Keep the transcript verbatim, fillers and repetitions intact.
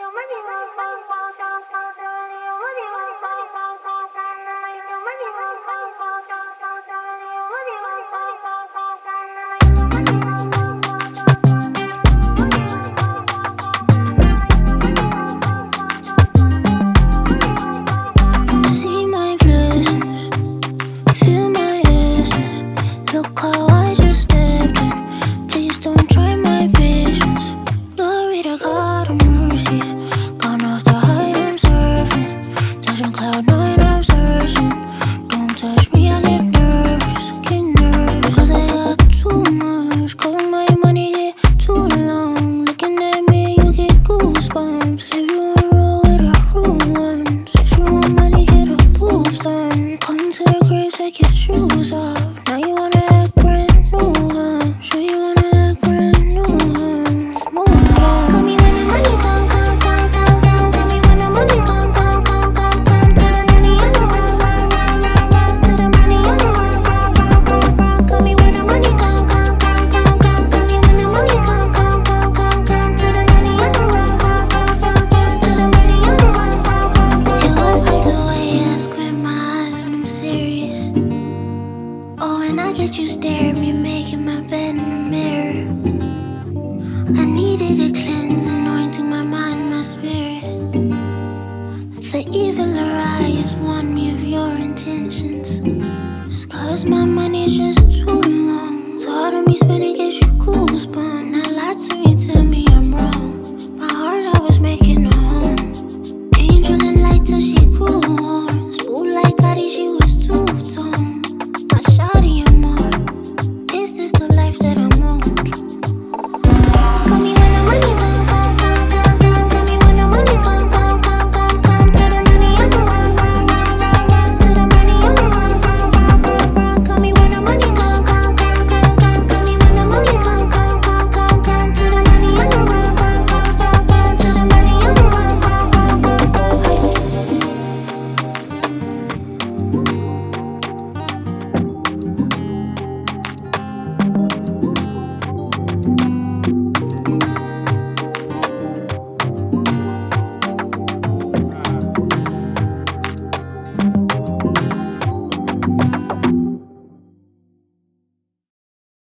You stare at me, making my bed in the mirror. I needed a cleanse, anointing my mind and my spirit. The evil arise, warn me of your intentions. 'Cause my money's just